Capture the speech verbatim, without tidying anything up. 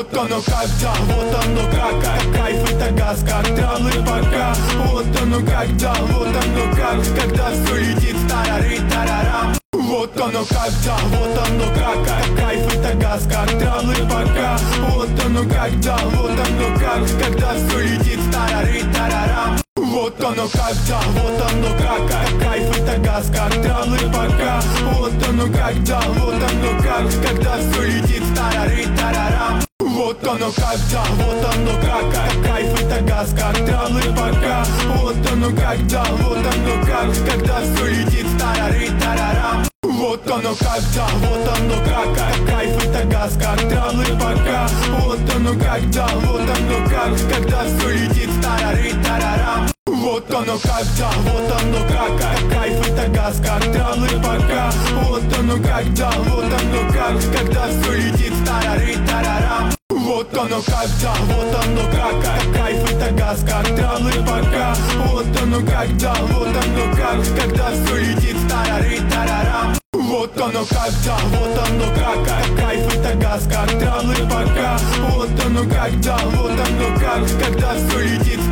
Вот оно когда, вот оно как, как кайф это газ, как тралы пока. Вот оно когда, вот оно как, когда все летит тарары-тарарам. Вот оно когда, вот оно как, как кайф это газ, как тралы пока. Вот оно когда, вот оно как, когда все летит тарары-тарарам. Вот оно когда, вот оно как, как кайф это газ, как тралы пока. Вот оно когда, вот оно как, когда все летит тарары-тарарам. Вот оно когда, вот оно как, как кайф это газ, как тралы пока. Вот оно когда, вот оно как, когда все летит тарары-тарарам. Вот оно когда, вот оно как, как кайф это газ, как тралы пока. Вот оно когда, вот оно как, когда все летит тарары-тарарам. Вот оно когда, вот оно как, как кайф это газ, как тралы пока. Вот оно когда, вот оно как, когда все летит тарары-тарарам. Вот оно когда, вот оно как, как кайф это газ, как тралы пока. Вот оно когда, вот оно как, когда все летит тарары-тарарам. Вот оно когда, вот оно как, как кайф это газ, как тралы пока. Вот оно когда, вот оно как, когда все летит